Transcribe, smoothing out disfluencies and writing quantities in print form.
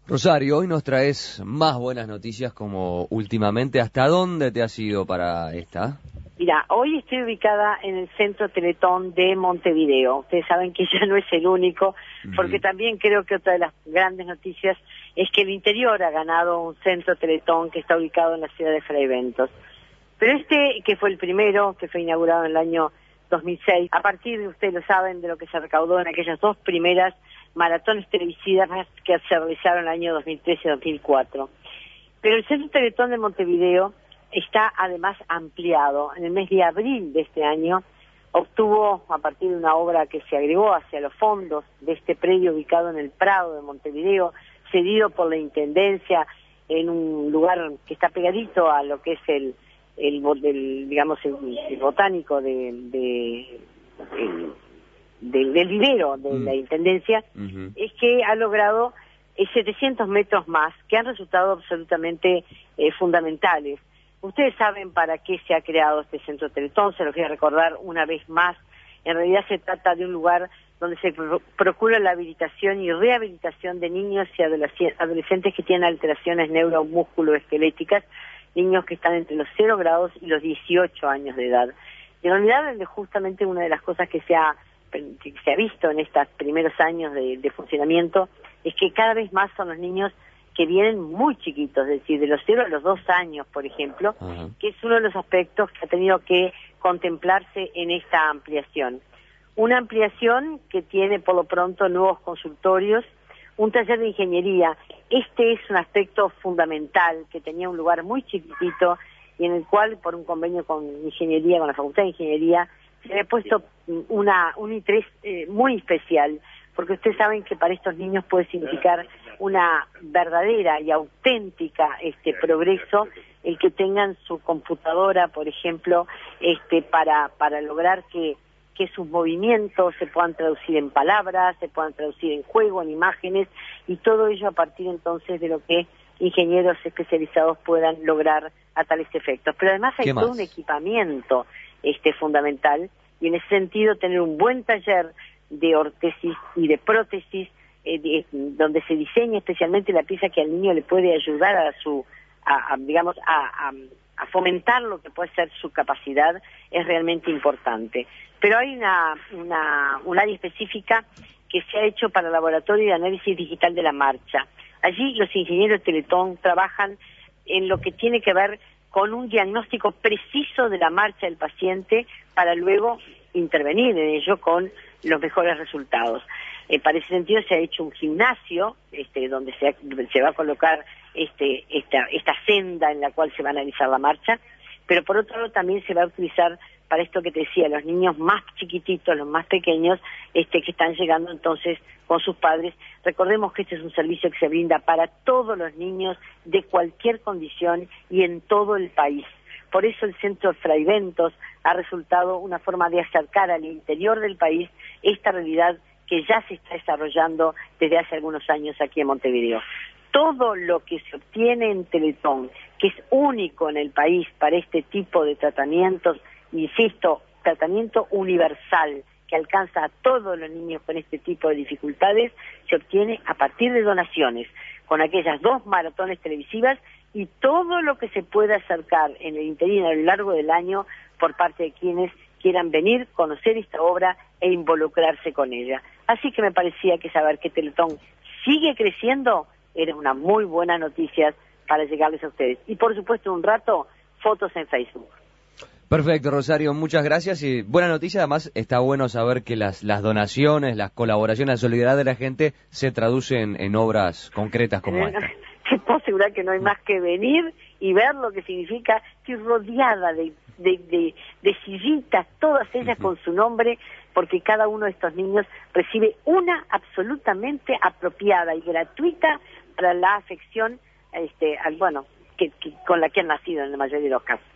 Rosario, hoy nos traes más buenas noticias como últimamente. ¿Hasta dónde te has ido para esta? Mira, hoy estoy ubicada en el Centro Teletón de Montevideo. Ustedes saben que ya no es el único, porque también creo que otra de las grandes noticias es que el interior ha ganado un Centro Teletón que está ubicado en la ciudad de Fray Bentos. Pero este, que fue el primero, que fue inaugurado en el año 2006, a partir de, ustedes lo saben, de lo que se recaudó en aquellas dos primeras maratones televisivas que se realizaron en el año 2013 y 2004. Pero el Centro Teletón de Montevideo está además ampliado. En el mes de abril de este año obtuvo, a partir de una obra que se agregó hacia los fondos de este predio ubicado en el Prado de Montevideo, cedido por la Intendencia en un lugar que está pegadito a lo que es el botánico del vivero de la Intendencia, es que ha logrado 700 metros más, que han resultado absolutamente fundamentales. Ustedes saben para qué se ha creado este Centro Teletón, se los voy a recordar una vez más. En realidad se trata de un lugar donde se procura la habilitación y rehabilitación de niños y adolescentes que tienen alteraciones neuromusculoesqueléticas, niños que están entre los 0 grados y los 18 años de edad. En realidad, justamente una de las cosas que se ha visto en estos primeros años de funcionamiento es que cada vez más son los niños que vienen muy chiquitos, es decir, de los 0 a los 2 años, por ejemplo, que es uno de los aspectos que ha tenido que contemplarse en esta ampliación. Una ampliación que tiene por lo pronto nuevos consultorios, un taller de ingeniería. Este es un aspecto fundamental que tenía un lugar muy chiquitito y en el cual, por un convenio con ingeniería, con la Facultad de Ingeniería, se le ha puesto un interés muy especial, porque ustedes saben que para estos niños puede significar una verdadera y auténtica progreso el que tengan su computadora, por ejemplo, para lograr que sus movimientos se puedan traducir en palabras, se puedan traducir en juego, en imágenes, y todo ello a partir entonces de lo que ingenieros especializados puedan lograr a tales efectos. Pero además hay todo un equipamiento fundamental, y en ese sentido tener un buen taller de ortesis y de prótesis, donde se diseña especialmente la pieza que al niño le puede ayudar a fomentar lo que puede ser su capacidad, es realmente importante. Pero hay un área específica que se ha hecho para el laboratorio de análisis digital de la marcha. Allí los ingenieros de Teletón trabajan en lo que tiene que ver con un diagnóstico preciso de la marcha del paciente para luego intervenir en ello con los mejores resultados. Para ese sentido se ha hecho un gimnasio donde se va a colocar esta senda en la cual se va a analizar la marcha, pero por otro lado también se va a utilizar para esto que te decía, los niños más chiquititos, los más pequeños, que están llegando entonces con sus padres. Recordemos que este es un servicio que se brinda para todos los niños de cualquier condición y en todo el país. Por eso el Centro Fray Bentos ha resultado una forma de acercar al interior del país esta realidad que ya se está desarrollando desde hace algunos años aquí en Montevideo. Todo lo que se obtiene en Teletón, que es único en el país para este tipo de tratamientos, insisto, tratamiento universal que alcanza a todos los niños con este tipo de dificultades, se obtiene a partir de donaciones, con aquellas 2 maratones televisivas y todo lo que se pueda acercar en el interior a lo largo del año por parte de quienes quieran venir, conocer esta obra e involucrarse con ella. Así que me parecía que saber que Teletón sigue creciendo era una muy buena noticia para llegarles a ustedes. Y por supuesto, un rato, fotos en Facebook. Perfecto, Rosario, muchas gracias y buena noticia. Además, está bueno saber que las donaciones, las colaboraciones, la solidaridad de la gente se traducen en obras concretas como esta. Te puedo asegurar que no hay más que venir y ver lo que significa. Estoy rodeada de sillitas, todas ellas con su nombre, porque cada uno de estos niños recibe una absolutamente apropiada y gratuita para la afección con la que han nacido en la mayoría de los casos.